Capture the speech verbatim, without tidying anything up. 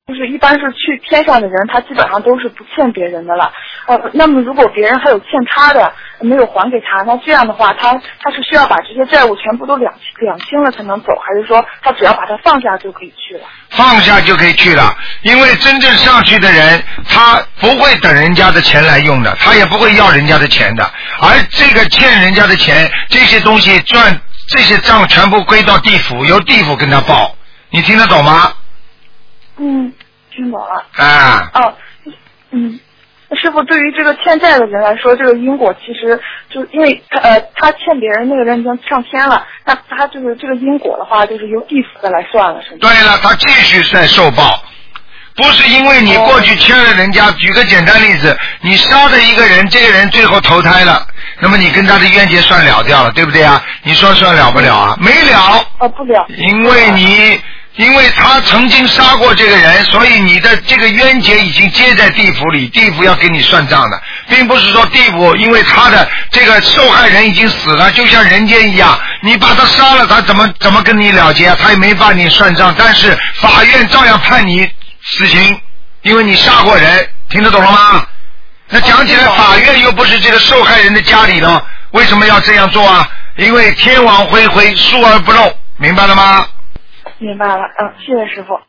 就是一般是去天上的人，他基本上都是不欠别人的了。呃，那么如果别人还有欠他的没有还给他，那这样的话，他他是需要把这些债务全部都两两清了才能走，还是说他只要把它放下就可以去了？ 放下就可以去了，因为真正上去的人，他不会等人家的钱来用的，他也不会要人家的钱的，而这个欠人家的钱，这些东西赚这些账全部归到地府，由地府跟他报，你听得懂吗？ 嗯，听懂了。 啊。 哦，嗯，师傅，对于这个欠债的人来说，这个因果其实就因为他呃他欠别人那个人已经上天了，那他就是这个因果的话，就是由地府的来算了，是吗？ 对了，他继续在受报，不是因为你过去欠了人家。哦、举个简单例子，你杀了一个人，这个人最后投胎了，那么你跟他的冤结算了掉了，对不对啊？你说算了不了啊？没了。 哦，不了。 因为你。因为他曾经杀过这个人，所以你的这个冤结已经接在地府里，地府要给你算账的，并不是说地府因为他的这个受害人已经死了，就像人间一样，你把他杀了，他怎么怎么跟你了结啊？他也没法你算账，但是法院照样判你死刑，因为你杀过人，听得懂了吗？那讲起来，法院又不是这个受害人的家里了，为什么要这样做啊？因为天网恢恢，疏而不漏，明白了吗？ 明白了，嗯，谢谢师傅。